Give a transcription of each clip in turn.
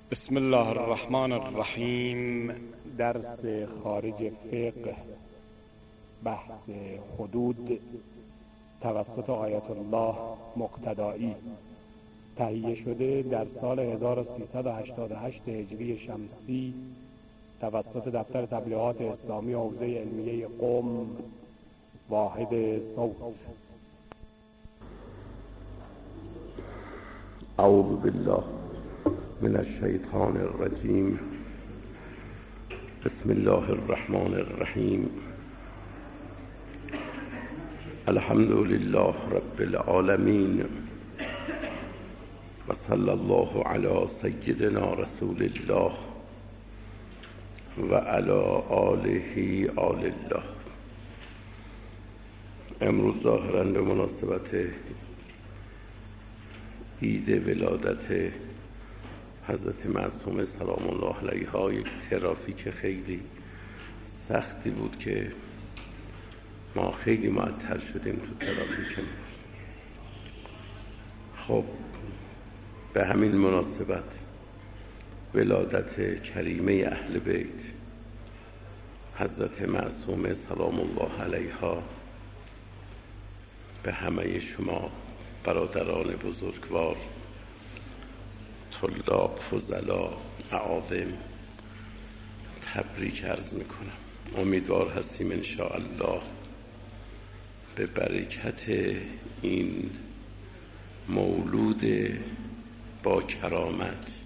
بسم الله الرحمن الرحیم. درس خارج فقه، بحث حدود توسط آیت الله مقتدایی، تهیه شده در سال 1388 هجری شمسی توسط دفتر تبلیغات اسلامی حوزه علمیه قم، واحد صوت. اعوذ بالله من الشیطان الرجیم. بسم الله الرحمن الرحیم. الحمد لله رب العالمین و صلی الله علی سیدنا رسول الله و علی آله آل الله. امروز ظاهراً به مناسبت عید ولادت حضرت معصومه سلام الله علیها یک ترافیک خیلی سختی بود که ما خیلی معطل شدیم تو ترافیک. خب به همین مناسبت ولادت کریمه اهل بیت حضرت معصومه سلام الله علیها به همه شما برادران بزرگوار، طلاب، فضلا، اعاظم تبریک عرض میکنم. امیدوار هستیم انشاءالله به برکت این مولود با کرامت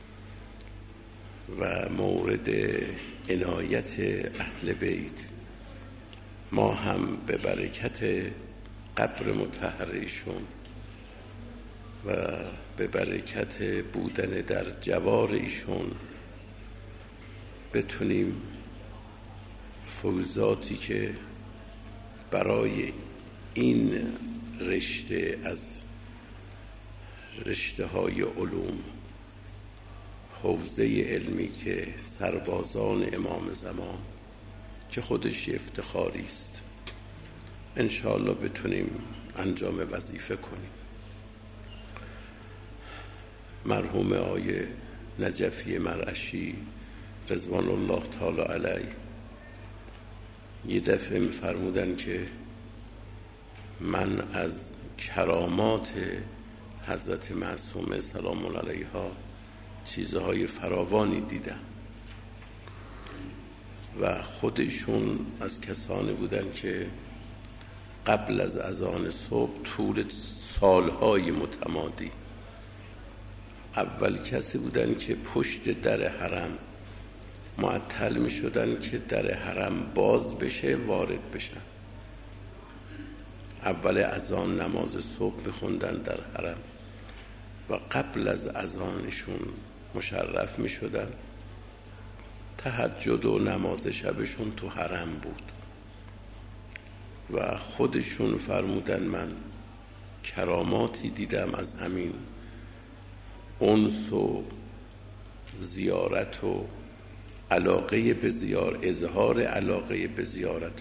و مورد عنایت اهل بیت ما هم به برکت قبر مطهر ایشون و به برکت بودن در جوار ایشون بتونیم فوزاتی که برای این رشته از رشته های علوم، حوزه علمی که سربازان امام زمان که خودش افتخاری است، انشاءالله بتونیم انجام وظیفه کنیم. مرحوم آیه نجفی مرعشی رضوان الله تعالی علیه یه دفعه می‌فرمودن که من از کرامات حضرت معصومه سلام الله علیها چیزهای فراوانی دیدم و خودشون از کسانی بودن که قبل از اذان صبح طول سالهای متمادی اول کسی بودن که پشت در حرم معطل می شدن که در حرم باز بشه وارد بشن. اول اذان نماز صبح میخوندن در حرم و قبل از اذانشون مشرف می شدن. تهجد و نماز شبشون تو حرم بود و خودشون فرمودن من کراماتی دیدم از همین انس و زیارت و علاقه به اظهار علاقه به زیارت.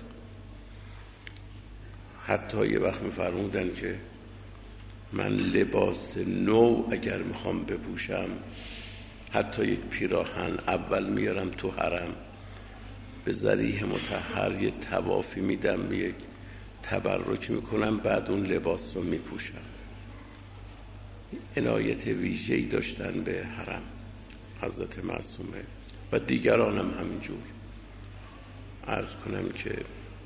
حتی یه وقت می‌فرمودن که من لباس نو اگر میخوام بپوشم، حتی یک پیراهن، اول میارم تو حرم به ذریح مطهر یه طوافی میدم، یک تبرک میکنم، بعد اون لباس رو میپوشم. عنایت ویژه‌ای داشتن به حرم حضرت معصومه و دیگران هم همینجور. عرض کنم که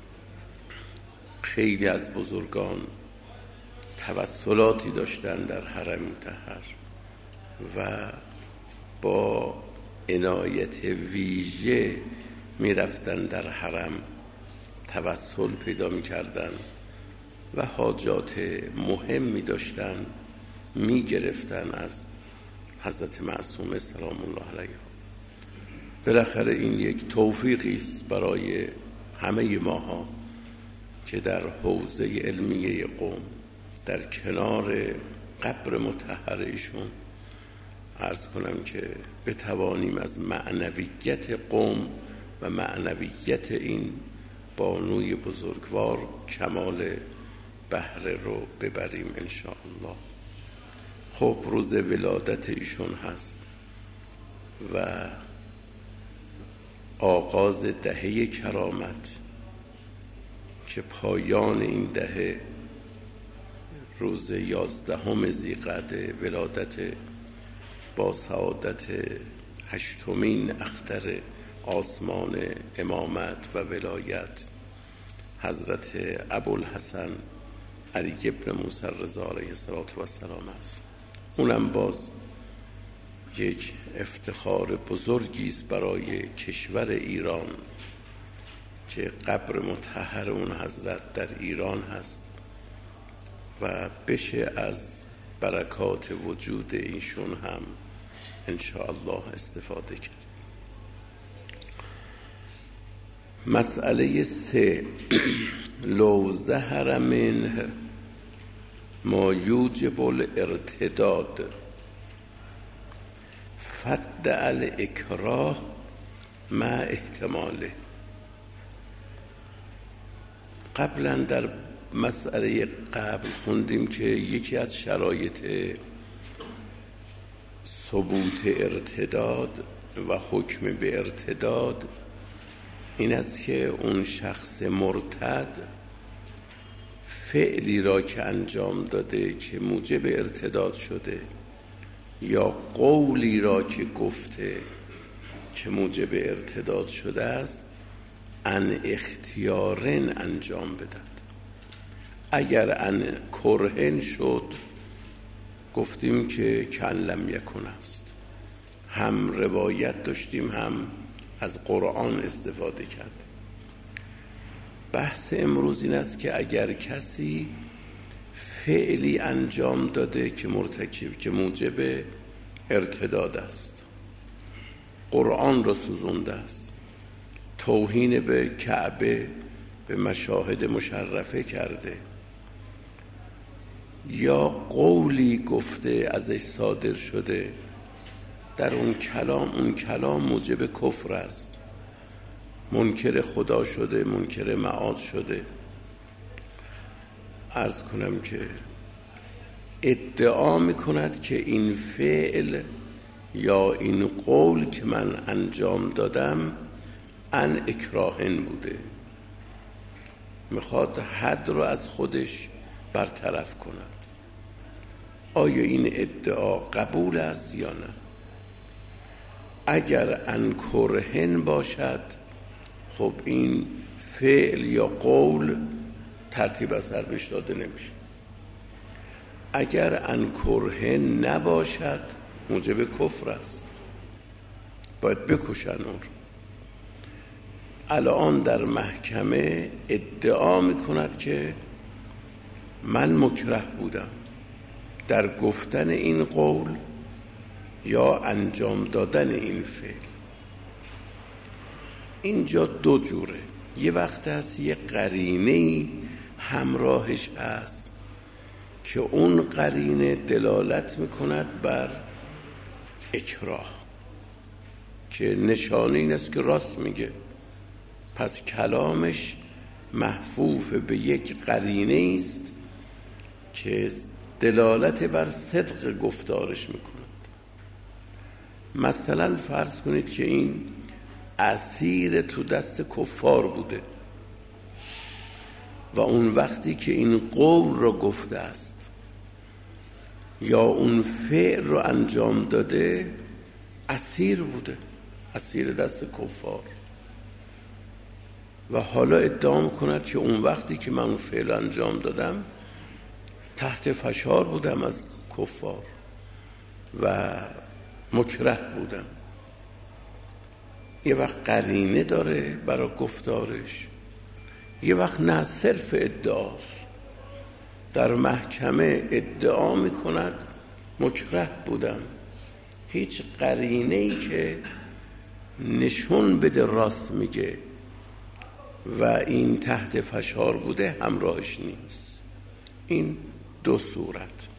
خیلی از بزرگان توسلاتی داشتن در حرم مطهر و با عنایت ویژه میرفتن در حرم، توسل پیدا میکردن و حاجات مهمی داشتن میگرفتن از حضرت معصومه سلام الله علیها. بالاخره این یک توفیقی است برای همه ماها که در حوزه علمیه قم در کنار قبر مطهر ایشون عرض کنم که بتوانیم از معنویت قم و معنویت این بانوی بزرگوار کمال بهره رو ببریم انشاءالله. خب روز ولادت ایشون هست و آغاز دهه کرامت که پایان این دهه روز 11 ذی‌قعده ولادت با سعادت 8مین اختر آسمان امامت و ولایت حضرت ابوالحسن علی بن موسی رضا علیه السلام است. اونم باز یک افتخار بزرگی است برای کشور ایران که قبر مطهر اون حضرت در ایران هست و بشه از برکات وجود ایشون هم انشاءالله استفاده کرد. مسئله 3 لو ظهر منه ما یوجب الارتداد فدع الاکراه مع احتماله. قبلا در مسئله قبل خوندیم که یکی از شرایط ثبوت ارتداد و حکم به ارتداد این است که اون شخص مرتد فعلی را که انجام داده که موجب ارتداد شده یا قولی را که گفته که موجب ارتداد شده است ان اختیارن انجام بدهد. اگر ان کرهن شد گفتیم که کن لم یکن است. هم روایت داشتیم هم از قرآن استفاده کرد. بحث امروز این است که اگر کسی فعلی انجام داده که مرتکب که موجب ارتداد است، قرآن را سوزونده است، توهین به کعبه به مشاهد مشرفه کرده یا قولی گفته ازش صادر شده در اون کلام موجب کفر است، منکر خدا شده، منکر معاد شده، عرض کنم که ادعا میکند که این فعل یا این قول که من انجام دادم ان اکراهن بوده، میخواد حد رو از خودش برطرف کند. آیا این ادعا قبول است یا نه؟ اگر ان کرهن باشد خب این فعل یا قول ترتیب اثر بهش داده نمیشه. اگر ان کرهن نباشد موجب کفر است، باید بکشن اون رو. الان در محکمه ادعا میکند که من مکره بودم در گفتن این قول یا انجام دادن این فعل. اینجا دو جوره. یه وقت هست یه قرینه‌ای همراهش هست که اون قرینه دلالت میکند بر اکراه، که نشانه این است که راست میگه، پس کلامش محفوف به یک قرینه است که دلالت بر صدق گفتارش میکند. مثلا فرض کنید که این اسیر تو دست کفار بوده و اون وقتی که این قول رو گفته است یا اون فعل رو انجام داده اسیر بوده، اسیر دست کفار، و حالا ادعا میکند که اون وقتی که من اون فعل انجام دادم تحت فشار بودم از کفار و مکره بودم. یه وقت قرینه داره برای گفتارش، یه وقت نه، صرف ادعاست. در محکمه ادعا میکند مکره بودم، هیچ قرینه‌ای که نشون بده راست میگه و این تحت فشار بوده همراهش نیست. این دو صورت.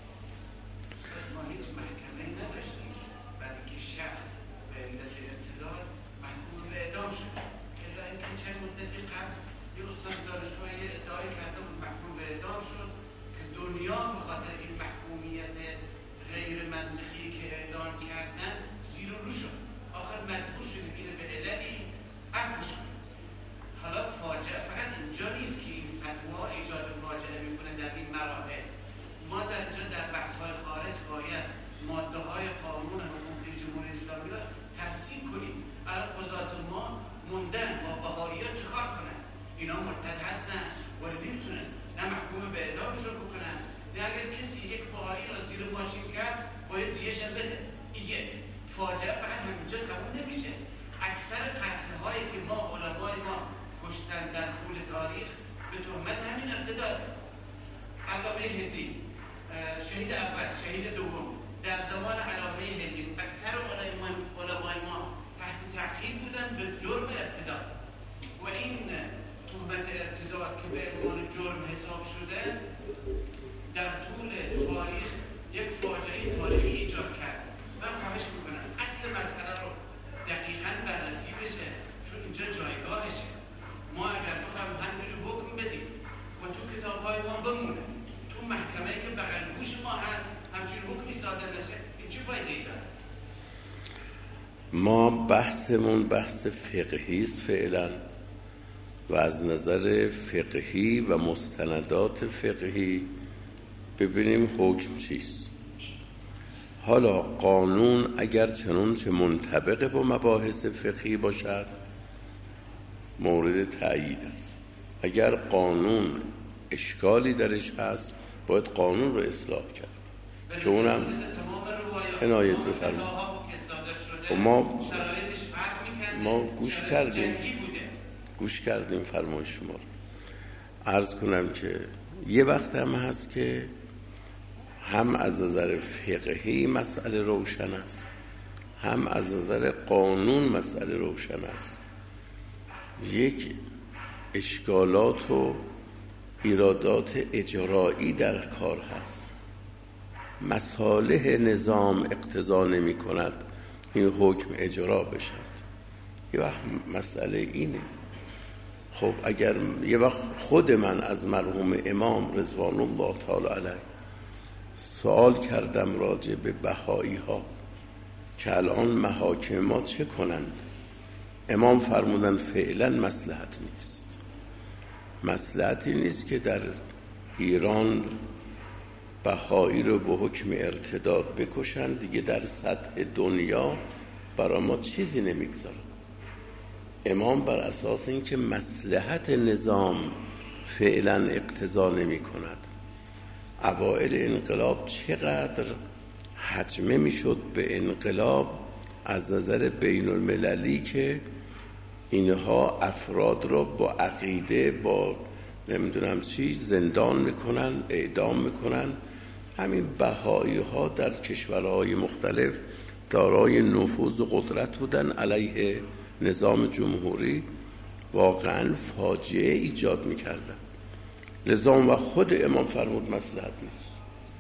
واقعه فقط همینجا قبول نمیشه. اکثر قتل‌هایی که علمای ما کشتن در طول تاریخ به تهمت همین ارتداد. علامه هندی شهید اول، شهید دوم در زمان علامه هندی اکثر علمای ما تحت تعقیب بودن به جرم ارتداد و این تهمت ارتداد که به عنوان جرم حساب شده در طول تاریخ یک فاجعه تاریخی ایجاد کرد. من خواهش میکنم اصل مسئله رو دقیقاً بررسی بشه، چون اینجا جایگاهشه. ما اگر بخوایم همینجوری حکم بدیم و تو کتاب‌های ما بمونه، تو محکمه که بغل گوش ما هست همچین حکمی صادر نشه، این چه فایده‌ای داره؟ ما بحثمون بحث فقهی است فعلا و از نظر فقهی و مستندات فقهی ببینیم حکم چیست. حالا قانون اگر چنانچه منطبق با مباحث فقهی باشد مورد تأیید است. اگر قانون اشکالی درش هست باید قانون رو اصلاح کرد که اونم عنایت بفرمایید. ما گوش کردیم فرمایش شما رو. عرض کنم که یه وقت هم هست که هم از نظر فقهی مسئله روشن است، هم از نظر قانون مسئله روشن است. یک اشکالات و ایرادات اجرایی در کار هست. مصالح نظام اقتضا نمی کند این حکم اجرا بشد. یه وقت مسئله اینه. خب اگر یه وقت خود من از مرحوم امام رضوان الله تعالی علیه سوال کردم راجع به بهایی ها که الان محاکم ما چه کنند، امام فرمودن فعلا مصلحت نیست. مصلحتی نیست که در ایران بهایی رو به حکم ارتداد بکشن، دیگه در سطح دنیا برای ما چیزی نمیگذاره. امام بر اساس اینکه مصلحت نظام فعلا اقتضا نمی کند. اوائل انقلاب چقدر حجمه میشد به انقلاب از نظر بین المللی که اینها افراد را با عقیده با نمیدونم چی زندان میکنن، اعدام میکنن. همین بهایی ها در کشورهای مختلف دارای نفوذ و قدرت بودن علیه نظام جمهوری، واقعا فاجعه ایجاد میکردن. لذا و خود امام فرمود مصلحت نیست.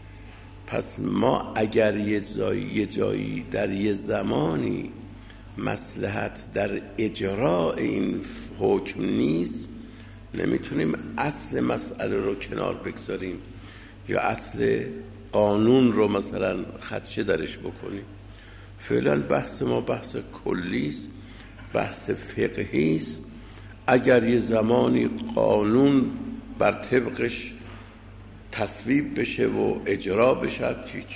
پس ما اگر یه جایی در یه زمانی مصلحت در اجراء این حکم نیست، نمیتونیم اصل مسئله رو کنار بگذاریم یا اصل قانون رو مثلا خدشه درش بکنیم. فعلا بحث ما بحث کلی است، بحث فقهی است. اگر یه زمانی قانون بر طبقش تصویب بشه و اجرا بشه، هیچ.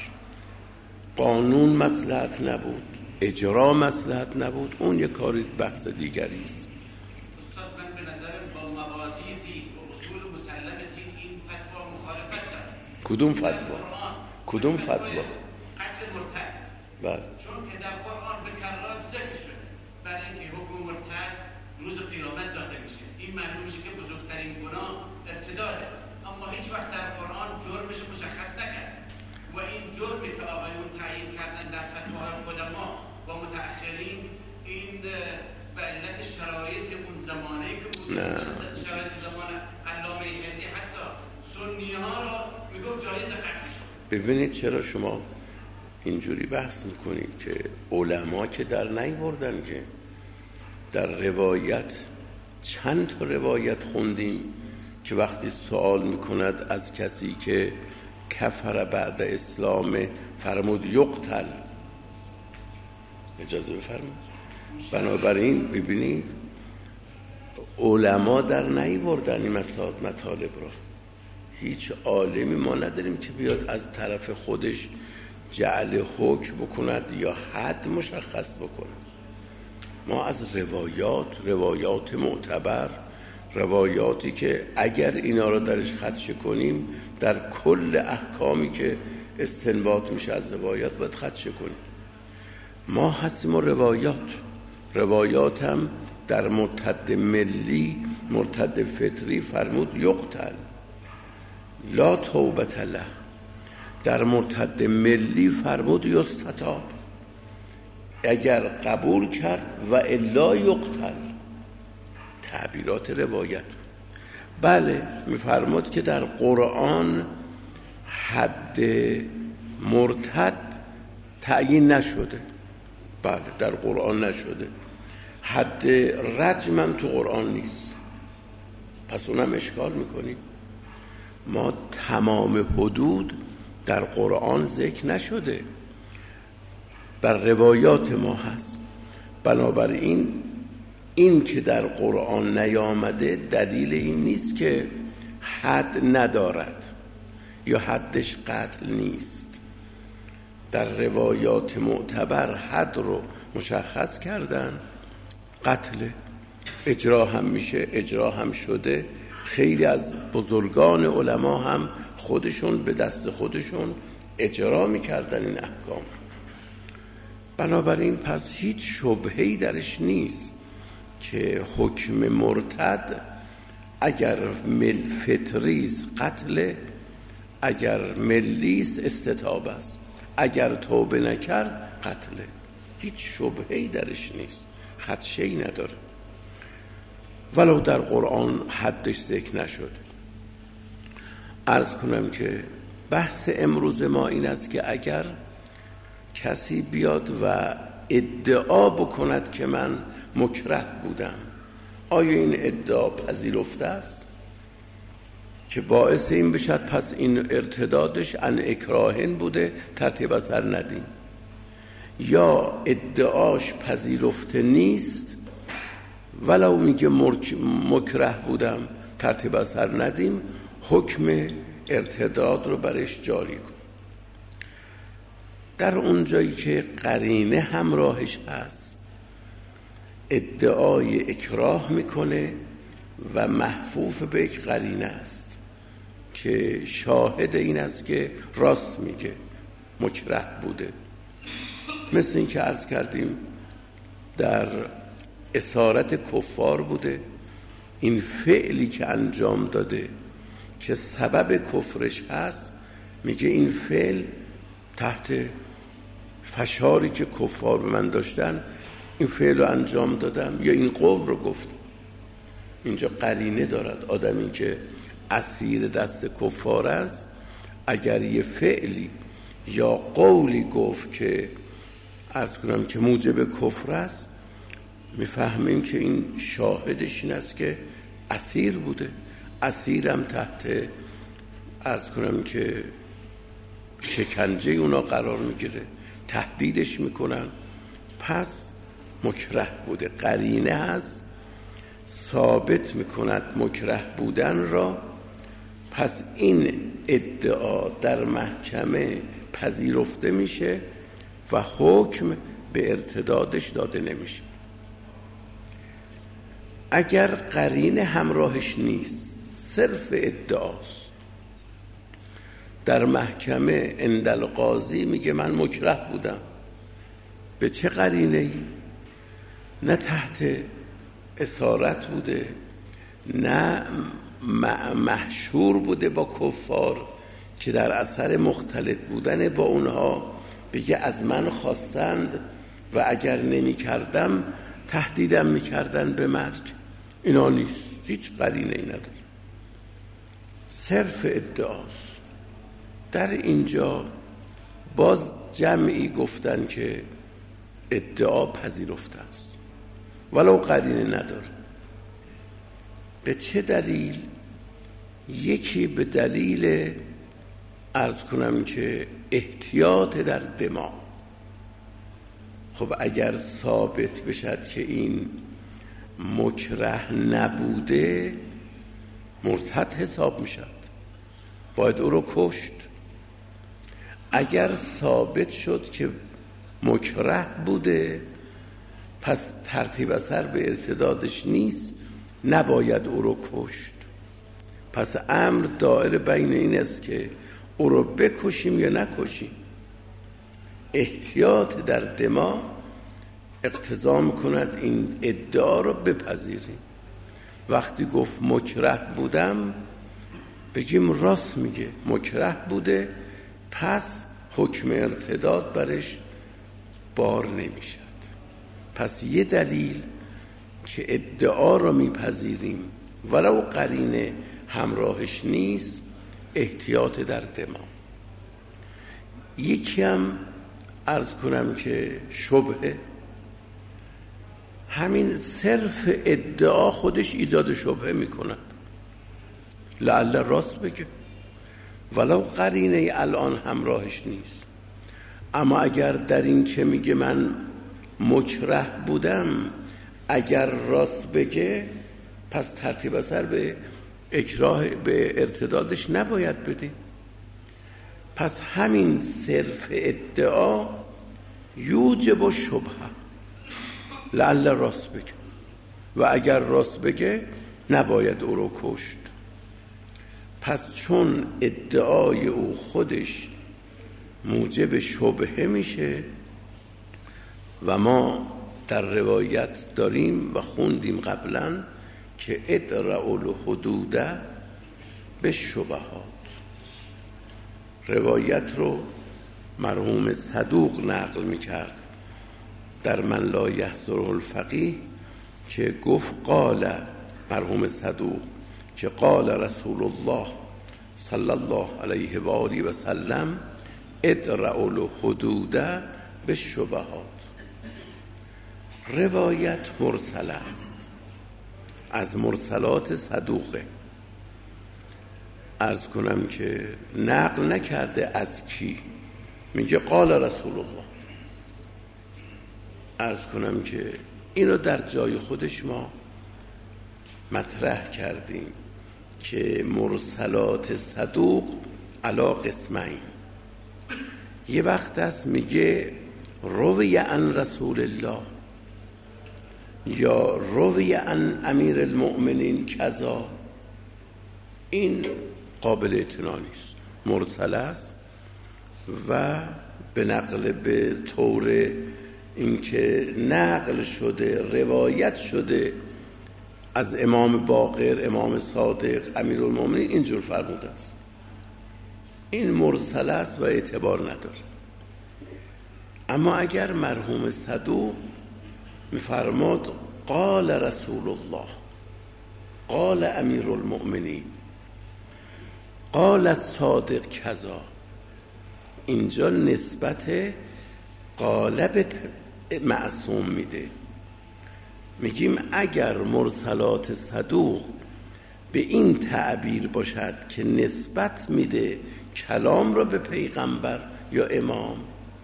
قانون مصلحت نبود، اجرا مصلحت نبود، اون یه کاری بحث دیگری است. استاد من به نظر با مبادی دین و اصول مسلم دین این فتوا مخالفت داره. کدوم فتوا؟ کدوم فتوا؟ قتل مرتد. بله. چون که در قرآن به کرات ذکر شده برای اینکه حکم مرتد روز قیامت داده میشه. این معنی میشه که بزرگترین گناه ارتداده، اما هیچ وقت در قرآن جرمش مشخص نکرد و این جرمی که آقایون تعیین کردن در فتواهای قدما و متأخرین این به علت شرایط اون زمانه که بود، شرایط زمان علامه هندی حتی سنی ها را میگفت جایز قتل شد. ببینید چرا شما اینجوری بحث میکنید که علما که در نیاوردن، که در روایت چند تا روایت خوندیم که وقتی سوال میکند از کسی که کفر بعد اسلام فرمود یقتل. اجازه بفرمایید. بنابراین ببینید علما در نیاوردن این مطالب را. هیچ عالمی ما نداریم که بیاد از طرف خودش جعل حکم بکند یا حد مشخص بکند. ما از روایات معتبر، روایاتی که اگر اینا رو درش خدشه کنیم در کل احکامی که استنباط میشه از روایات باید خدشه کنیم. ما هستیم و روایات هم در مرتد ملی، مرتد فطری فرمود یقتل لا توبة له، در مرتد ملی فرمود یستتاب، اگر قبول کرد و الا یقتل. تعبیرات روایت. بله میفرمود که در قرآن حد مرتد تعیین نشده. بله در قرآن نشده. حد رجم هم تو قرآن نیست، پس اونم اشکال میکنیم. ما تمام حدود در قرآن ذکر نشده، بر روایات ما هست. بنابراین این که در قرآن نیامده دلیل این نیست که حد ندارد یا حدش قتل نیست. در روایات معتبر حد رو مشخص کردن، قتل اجرا هم میشه، اجرا هم شده. خیلی از بزرگان علما هم خودشون به دست خودشون اجرا میکردن این احکام. بنابراین پس هیچ شبهه‌ای درش نیست که حکم مرتد اگر فطریز قتل، اگر ملیس استتاب است، اگر توبه نکرد قتله. هیچ شبهه‌ای درش نیست، خدشه‌ای نداره، ولو در قرآن حدش ذکر نشد. عرض کنم که بحث امروز ما این است که اگر کسی بیاد و ادعا بکند که من مکره بودم، آیا این ادعا پذیرفته است که باعث این بشد پس این ارتدادش عن اکراهن بوده ترتیب اثر ندیم، یا ادعاش پذیرفته نیست ولو میگه مکره بودم ترتیب اثر ندیم، حکم ارتداد رو برش جاری کن. در اونجایی که قرینه همراهش هست ادعای اکراه میکنه و محفوف به یک قرینه است که شاهد این است که راست میگه مکره بوده. مثل این که عرض کردیم در اسارت کفار بوده، این فعلی که انجام داده که سبب کفرش هست، میگه این فعل تحت فشاری که کفار به من داشتن این فعل رو انجام دادم یا این قول رو گفتم. اینجا قرینه دارد. آدمی که اسیر دست کفار است اگر یه فعلی یا قولی گفت که عرض کنم که موجب کفر است، میفهمیم که این شاهدش این است که اسیر بوده. اسیرم تحت عرض کنم که شکنجه اونا قرار میگیره، تهدیدش میکنن، پس مکره بوده. قرینه هست ثابت میکند مکره بودن را، پس این ادعا در محکمه پذیرفته میشه و حکم به ارتدادش داده نمیشه. اگر قرینه همراهش نیست، صرف ادعاست، در محکمه عند القاضی میگه من مکره بودم، به چه قرینه‌ای؟ نه تحت اسارت بوده، نه محشور بوده با کفار که در اثر مختلط بودن با اونها بگه از من خواستند و اگر نمی کردم تهدیدم می کردن به مرگ. اینا نیست، هیچ قرینه ای نداره، صرف ادعاست. در اینجا باز جمعی گفتن که ادعا پذیرفته است ولو قرینه نداره. به چه دلیل؟ یکی به دلیل عرض کنم که احتیاط در دماغ. خب اگر ثابت بشد که این مکره نبوده مرتد حساب میشد، باید او رو کشت. اگر ثابت شد که مکره بوده پس ترتیب اثر به ارتدادش نیست، نباید او رو کشت. پس امر دائر بین این است که او رو بکشیم یا نکشیم. احتیاط در دماغ اقتضا میکند این ادعا رو بپذیریم. وقتی گفت مکره بودم بگیم راست میگه، مکره بوده، پس حکم ارتداد برش بار نمیشد. پس یه دلیل که ادعا رو میپذیریم ولو قرینه همراهش نیست احتیاط در دماغ. یکی هم عرض کنم که شبهه، همین صرف ادعا خودش ایجاد شبهه میکند. لعل راست بگه ولو قرینه الان همراهش نیست، اما اگر در این که میگه من مکره بودم اگر راست بگه، پس ترتیب اثر به اکراه به ارتدادش نباید بده. پس همین صرف ادعا یوجب شبهه، لعل راست بگه و اگر راست بگه نباید او رو کشت. پس چون ادعای او خودش موجب شبهه میشه و ما در روایت داریم و خوندیم قبلا که ادرعوا الحدود بالشبهات، روایت رو مرحوم صدوق نقل میکرد در من لا یحضره الفقیه که گفت قال مرحوم صدوق که قال رسول الله صلی الله علیه و آله و سلم ادرعوا الحدود بالشبهات. روایت مرسل است، از مرسلات صدوقه. عرض کنم که نقل نکرده از کی، میگه قال رسول الله. عرض کنم که اینو در جای خودش ما مطرح کردیم که مرسلات صدوق علی قسمین. یه وقت است میگه روی عن رسول الله یا روی عن امیر المؤمنین کذا، این قابل اعتنا نیست، مرسل است و به نقل به طور اینکه نقل شده روایت شده از امام باقر، امام صادق، امیر المؤمنین اینجور فرموده است. این مرسل است و اعتبار نداره. اما اگر مرحوم صدوق میفرماد قال رسول الله، قال امیر المؤمنین، قال الصادق کذا، اینجا نسبت قالب معصوم میده. میگیم اگر مرسلات صدوق به این تعبیر باشد که نسبت میده کلام را به پیغمبر یا امام،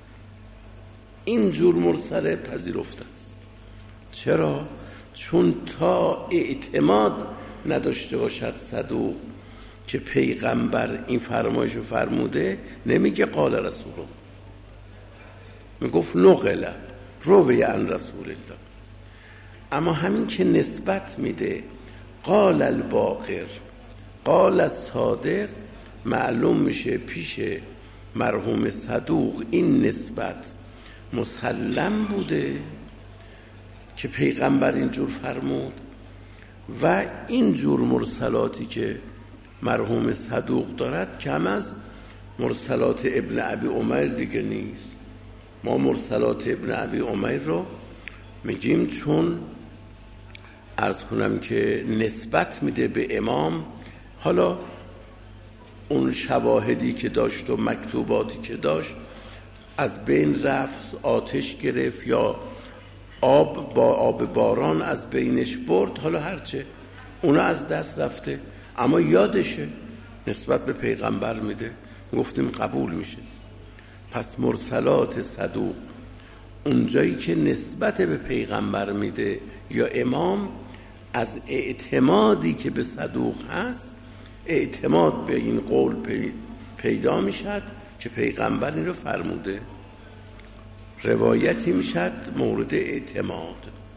اینجور مرسله پذیرفته است. چرا؟ چون تا اعتماد نداشته باشد صدوق که پیغمبر این فرمایشو فرموده، نمیگه قال رسول الله، میگفت نقل روی عن رسول الله. اما همین که نسبت میده قال الباقر، قال الصادق، معلوم میشه پیش مرحوم صدوق این نسبت مسلم بوده که پیغمبر اینجور فرمود و اینجور مرسلاتی که مرحوم صدوق دارد کم از مرسلات ابن ابی عمیر دیگه نیست. ما مرسلات ابن ابی عمیر رو میگیم چون عرض کنم که نسبت میده به امام. حالا اون شواهدی که داشت و مکتوباتی که داشت از بین رفت، آتش گرفت یا آب با آب باران از بینش برد، حالا هرچه اونا از دست رفته، اما یادشه نسبت به پیغمبر میده، گفتیم قبول میشه. پس مرسلات صدوق اونجایی که نسبت به پیغمبر میده یا امام، از اعتمادی که به صدوق هست اعتماد به این قول پیدا میشد که پیغمبر این رو فرموده، روایتی میشد مورد اعتماد.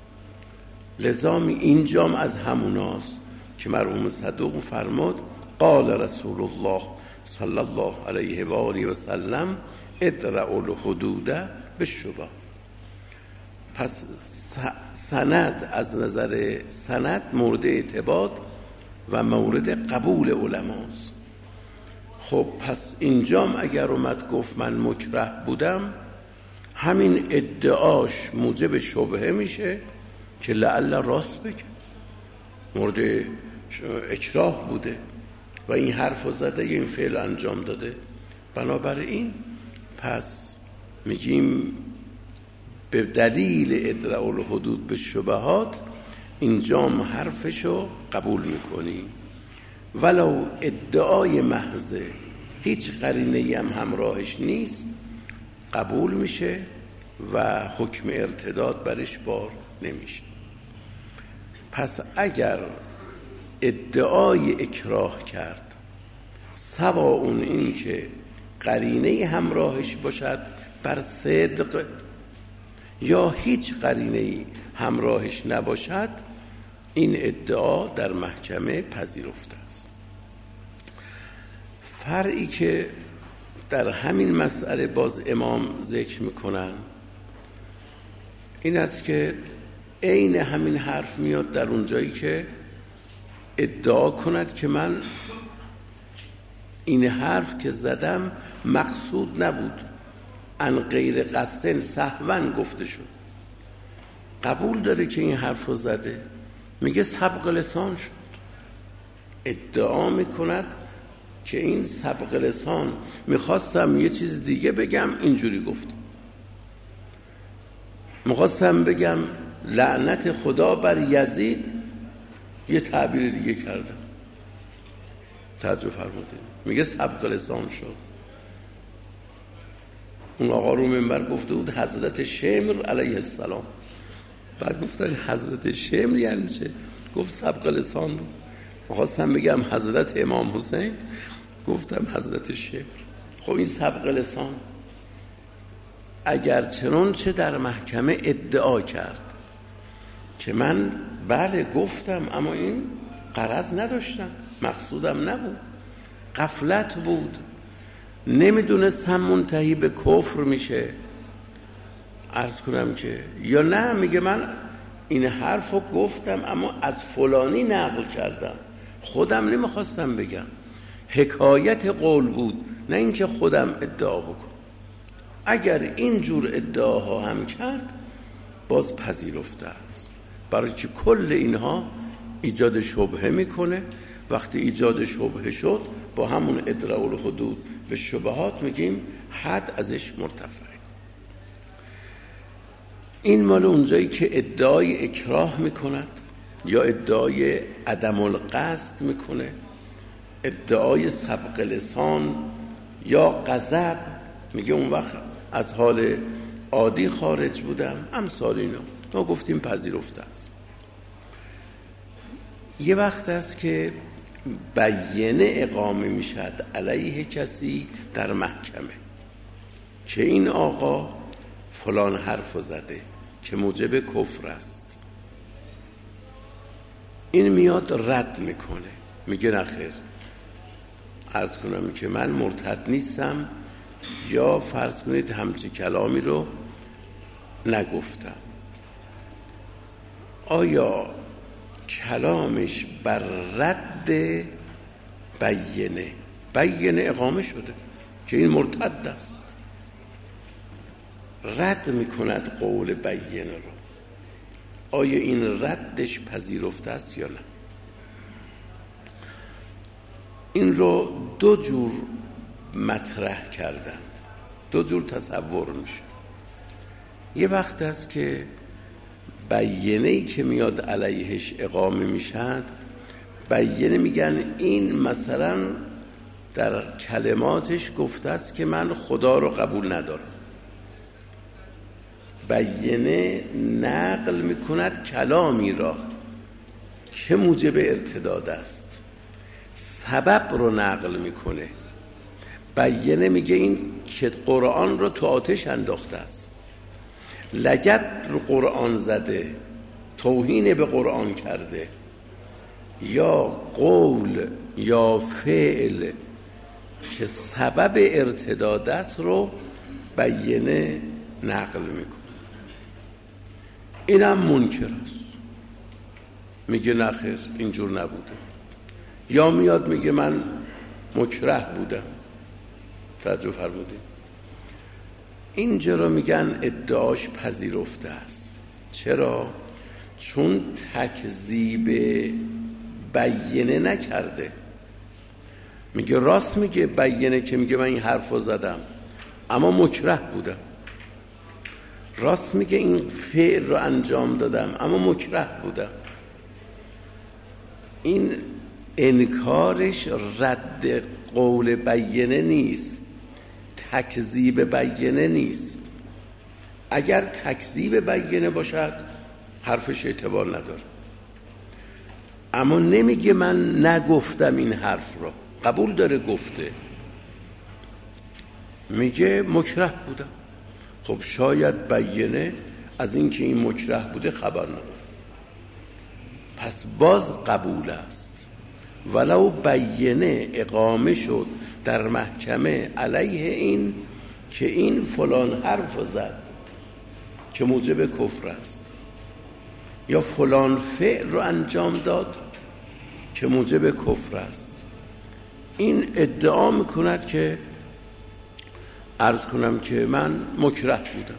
لذا اینجام از هموناست که مرحوم صدوق فرمود قال رسول الله صلی الله علیه و آله و سلم ادرعوا الحدود بالشبهات. پس سند از نظر سند مورد اعتماد و مورد قبول علماست. خب پس اینجام اگر اومد گفت من مکره بودم، همین ادعاش موجب شبهه میشه که لعل راست بگه، مورد اکراه بوده و این حرف رو زده، این فعل انجام داده. بنابراین پس میگیم به دلیل ادراء الحدود به شبهات اینجام حرفشو قبول میکنیم، ولو ادعای محضه هیچ قرینه‌ای هم همراهش نیست قبول میشه و حکم ارتداد برش بار نمیشه. پس اگر ادعای اکراه کرد، سواء این که قرینه همراهش باشد بر صدق یا هیچ قرینه همراهش نباشد، این ادعا در محکمه پذیرفته است. فرعی که در همین مسئله باز امام ذکر میکنن این است که عین همین حرف میاد در اونجایی که ادعا کند که من این حرف که زدم مقصود نبود، ان غیر قصدن سهوا گفته شد. قبول داره که این حرف رو زده، میگه سبق لسان شد. ادعا میکند که این سبق لسان، میخواستم یه چیز دیگه بگم اینجوری گفتم، میخواستم بگم لعنت خدا بر یزید، یه تعبیر دیگه کردم. توجه فرمودید، میگه سبق لسان شد. اون آقا رو منبر گفته بود حضرت شمر علیه السلام، بعد گفتن حضرت شمر یعنی چه؟ گفت سبق لسان بود. میخواستم بگم حضرت امام حسین، گفتم حضرت شمر. خب این سبق لسان. اگر چنانچه در محکمه ادعا کرد که من بله گفتم اما این غرض نداشتم، مقصودم نبود، غفلت بود، نمیدونستم منتهی به کفر میشه، عرض کنم که یا نه میگه من این حرف رو گفتم اما از فلانی نقل کردم، خودم نمیخواستم بگم، حکایت قول بود، نه اینکه خودم ادعا بکنم. اگر این جور ادعاها هم کرد باز پذیرفته است، برای که کل اینها ایجاد شبهه میکنه. وقتی ایجاد شبهه شد با همون ادراء الحدود به شبهات میگیم حد ازش مرتفع. این مال اونجایی که ادعای اکراه میکند یا ادعای عدم القصد میکنه، ادعای سبق لسان یا غضب، میگه اون وقت از حال عادی خارج بودم، امثال اینا ما گفتیم پذیرفته است. یه وقت است که بیانه اقامه میشد علیه کسی در محکمه که این آقا فلان حرف زده که موجب کفر است، این میاد رد میکنه، میگه نخیر، عرض کنم که من مرتد نیستم یا فرض کنید همچی کلامی رو نگفتم. آیا کلامش بر رد بیانه اقامه شده که این مرتد است، رد میکند قول بیانه رو، آیا این ردش پذیرفته است یا نه؟ این رو دو جور مطرح کردند، دو جور تصور میشه. یه وقت است که بیانه‌ای که میاد علیهش اقامه میشد، بیانه میگن این مثلا در کلماتش گفته است که من خدا رو قبول ندارم، بیانه نقل میکند کلامی را که موجب ارتداد است، سبب رو نقل میکنه. بیانه میگه این که قرآن رو تو آتش انداخته است، لگد رو قرآن زده، توهین به قرآن کرده، یا قول یا فعل که سبب ارتداد است رو بیینه نقل میکنه. اینم منکر است، میگه نخیر اینجور نبوده. یا میاد میگه من مکره بودم. توجه فرمودید؟ اینجا رو میگن ادعاش پذیرفته است. چرا؟ چون تکذیب بیینه نکرده. میگه راست میگه بیینه که میگه من این حرف رو زدم اما مکره بودم. راست میگه این فعل رو انجام دادم اما مکره بودم. این انکارش رد قول بیینه نیست، تکذیب بیینه نیست. اگر تکذیب بیینه باشد حرفش اعتبار نداره. اما نمیگه من نگفتم این حرف رو، قبول داره گفته، میگه مکره بودم. خب شاید بیینه از اینکه این مکره بوده خبر نداره، پس باز قبول است. ولو بیینه اقامه شد در محکمه علیه این که این فلان حرف زد که موجب کفر است، یا فلان فعل رو انجام داد که موجب کفر است، این ادعا میکند که عرض کنم که من مکره بودم.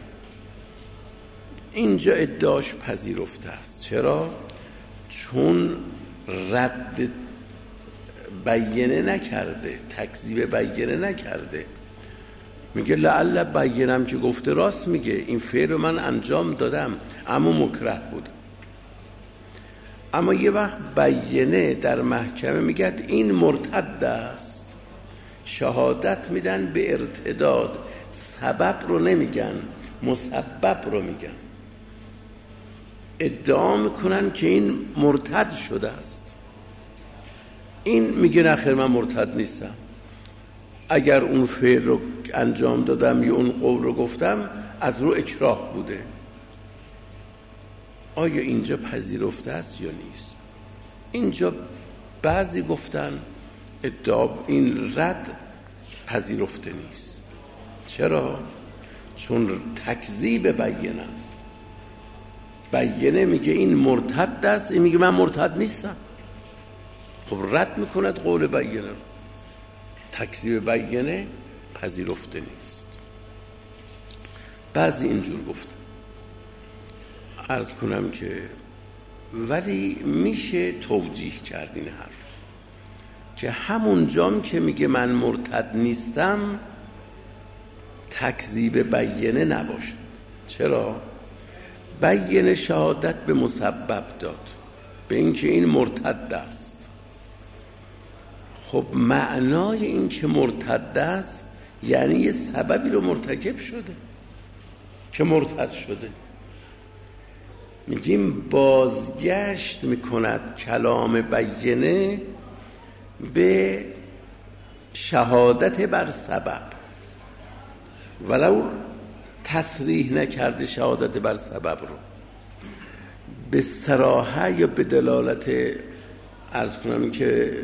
اینجا ادعاش پذیرفته است. چرا؟ چون رد بیینه نکرده، تکذیب بیینه نکرده. میگه لعل بیینم که گفته راست میگه، این فعل رو من انجام دادم اما مکره بودم. اما یه وقت بیینه در محکمه میگه این مرتد است، شهادت میدن به ارتداد، سبب رو نمیگن، مسبب رو میگن. ادعا میکنن که این مرتد شده است. این میگه نخیر من مرتد نیستم، اگر اون فعل رو انجام دادم یا اون قول رو گفتم از رو اکراه بوده. آیا اینجا پذیرفته است یا نیست؟ اینجا بعضی گفتن ادعا این رد پذیرفته نیست. چرا؟ چون تکذیب بیینه است. بیینه میگه این مرتد است، این میگه من مرتد نیستم. خب رد میکند قول بیینه رو. تکذیب بیینه پذیرفته نیست. بعضی اینجور گفتن. عرض کنم که ولی میشه توجیه کرد این حرف که همون جام که میگه من مرتد نیستم تکذیب بیینه نباشد. چرا؟ بیینه شهادت به مسبب داد، به اینکه این مرتد است. خب معنای این که مرتد است یعنی یه سببی رو مرتکب شده که مرتد شده. میگیم بازگشت میکند کلام بیینه به شهادت بر سبب، ولو تصریح نکرده شهادت بر سبب رو، به صراحه یا به دلالت عرض کنم که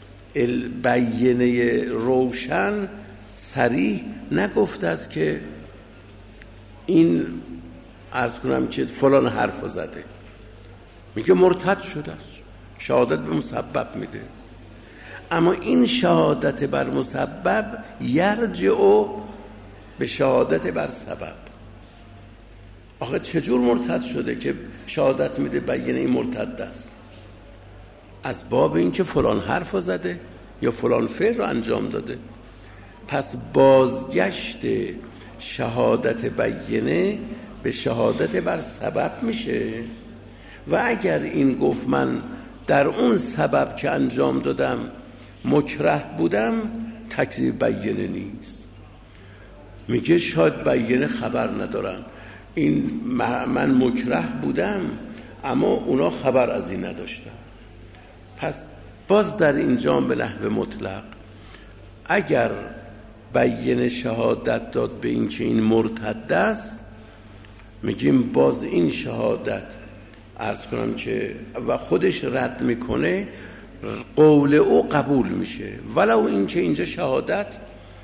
بیینه روشن صریح نگفته است که این عرض کنم که فلان حرف زده. میگه مرتد شده است، شهادت به مسبب میده. اما این شهادت بر مسبب یرجع به شهادت بر سبب. آخه چجور مرتد شده که شهادت میده بیینه این مرتد است؟ از باب این که فلان حرف زده یا فلان فعل رو انجام داده. پس بازگشت شهادت بیینه به شهادت بر سبب میشه. و اگر این گفت من در اون سبب که انجام دادم مکره بودم، تکذیب بیینه نیست. میگه شاید بیینه خبر ندارن، این من مکره بودم اما اونا خبر از این نداشتن. پس باز در اینجا به نحو مطلق اگر بیینه شهادت داد به این که این مرتد است، میگیم باز این شهادت عرض کنم که و خودش رد میکنه، قول او قبول میشه. ولو این که اینجا شهادت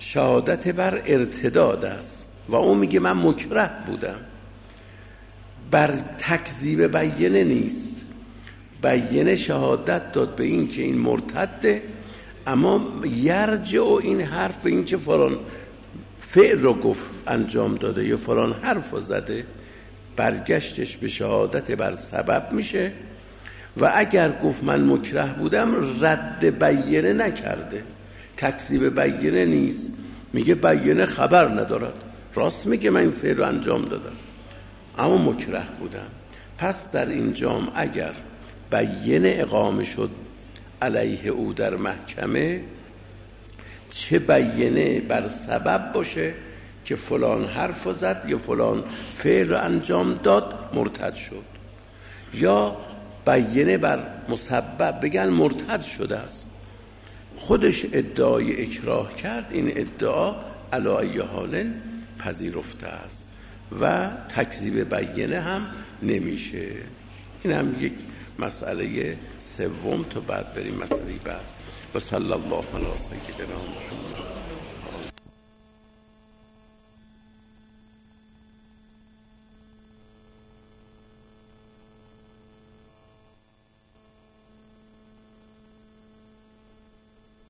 شهادت بر ارتداد است و اون میگه من مکره بودم. بر تکذیب بیینه نیست. بیینه شهادت داد به این که این مرتده، اما یرجع این حرف به این که فلان فعل رو گفت انجام داده یا فلان حرف رو زده، برگشتش به شهادت بر سبب میشه. و اگر گفت من مکره بودم، رد بیینه نکرده، تکذیب بیینه نیست، میگه بیینه خبر ندارد، راست میگه من این فعل رو انجام دادم اما مکره بودم. پس در این جام اگر بیینه اقامه شد علیه او در محکمه، چه بیینه بر سبب باشه که فلان حرف رو زد یا فلان فعل رو انجام داد مرتد شد، یا بیینه بر مسبب بگن مرتد شده است، خودش ادعای اکراه کرد، این ادعا علی ای حال پذیرفته است و تکذیب بیینه هم نمیشه. این هم یک مسئله سوم، تا بعد بریم مسئله بعد. و صلی الله علی سیدنا محمد.